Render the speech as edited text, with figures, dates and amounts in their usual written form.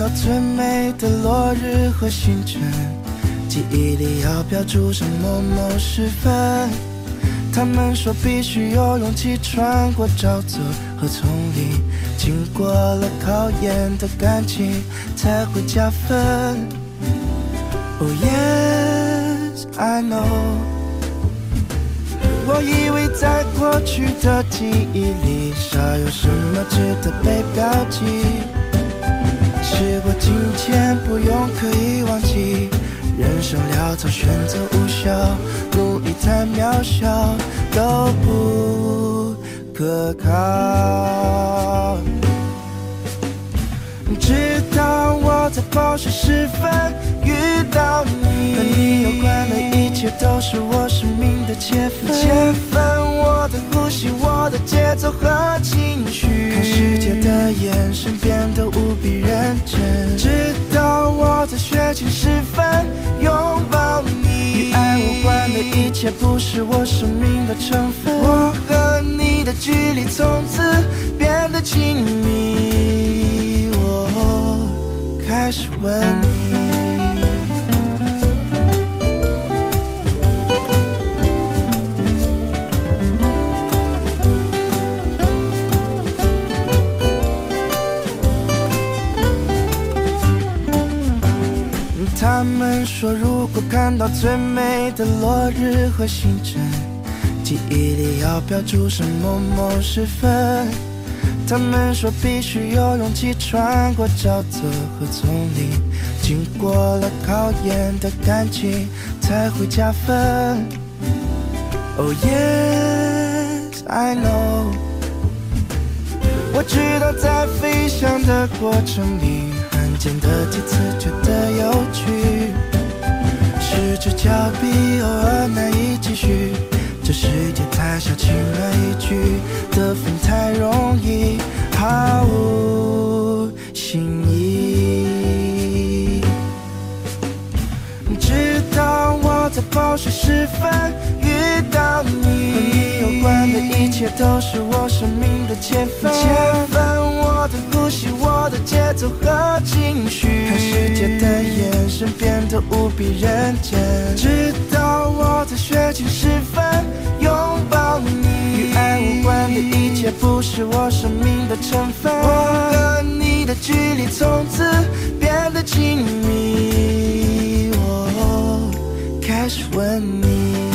到最美的落日和星辰，记忆里要标注上某某时分。他们说必须有勇气穿过沼泽和丛林，经过了考验的感情才会加分。Oh yes, I know。 我以为在过去的记忆里少有什么值得被标记，时过境迁不用刻意忘记，人生潦草选择无效，努力太渺小都不可靠。直到我在报时时分遇到你，和你有关的一切都是我生命的切分，我的呼吸，我的节奏和情绪，看世界的眼神变得无比认真。直到我在血清时分拥抱你，与爱无关的一切不是我生命的成分，我和你的距离从此变得亲密，我开始吻你。他们说如果看到最美的落日和星辰，记忆里要标注上某某时分。他们说必须有勇气穿过沼泽和丛林，经过了考验的感情才会加分。Oh yes, I know。 我知道在飞翔的过程里，罕见的几次觉得有趣，失之交臂，偶尔难以继续。这世界太小，轻而易举得分太容易，毫无新意。直到我在报时时分遇到你，和你有关的一切都是我生命的切分，我的呼吸，我的节奏和情绪，看世界的眼神变得无比认真。直到我在血清时分拥抱你，与爱无关的一切不是我生命的成分，我和你的距离从此变得亲密，我开始吻你。